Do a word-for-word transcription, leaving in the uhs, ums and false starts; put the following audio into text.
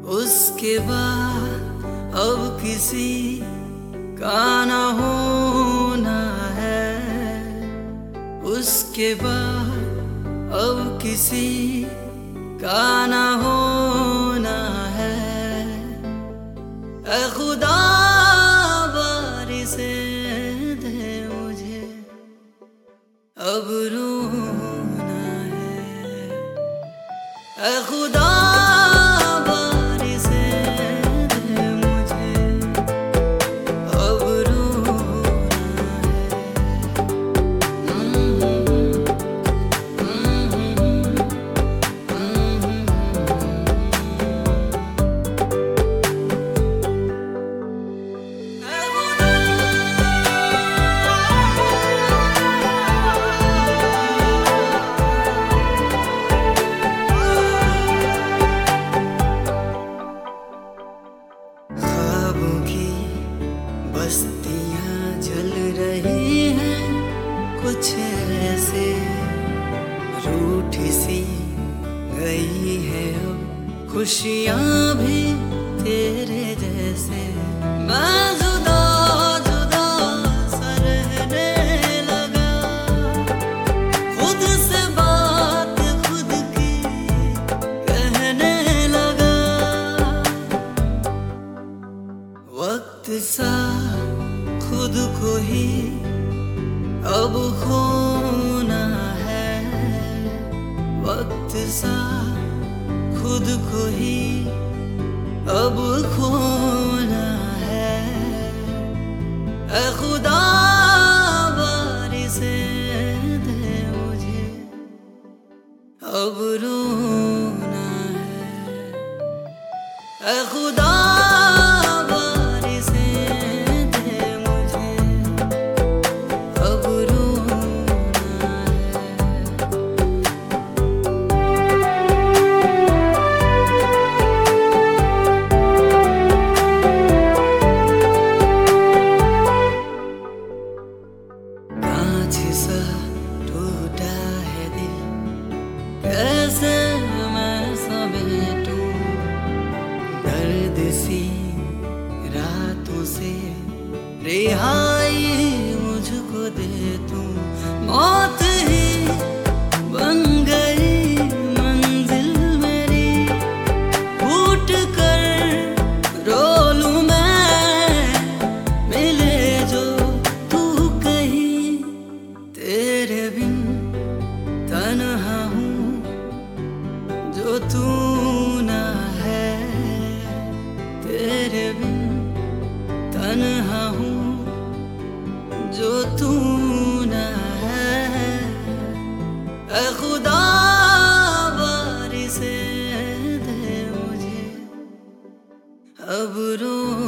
उसके बाद अब किसी का ना होना है। उसके बाद अब किसी का ना होना है। ऐ खुदा बारी से दे मुझे अब रोना है। ऐ खुदा बारी से दे मुझे अब रोना बस्तियां जल रही हैं कुछ ऐसे, रूठी सी गई है अब खुशियां भी तेरे जैसे। मैं जुदा जुदा सा रहने लगा, खुद से बात खुद की कहने लगा। वक्त सा खुद को ही अब खोना है। वक्त सा खुद को ही अब खोना है। ऐ खुदा बारी से दे मुझे अब रोना है। ऐ खुदा सा टूटा है दिल, कैसे मैं समेटूं दर्द सी रातों से रिहाई मुझको दे तू। मौत ही बन गई मंजिल मेरी, फूट कर रो लूं मैं मिले जो तू कहीं। तेरे बिन तन्हा हूँ जो तू ना है। तेरे बिन तन्हा हूँ जो तू ना है। ऐ खुदा बारी से दे मुझे अब रो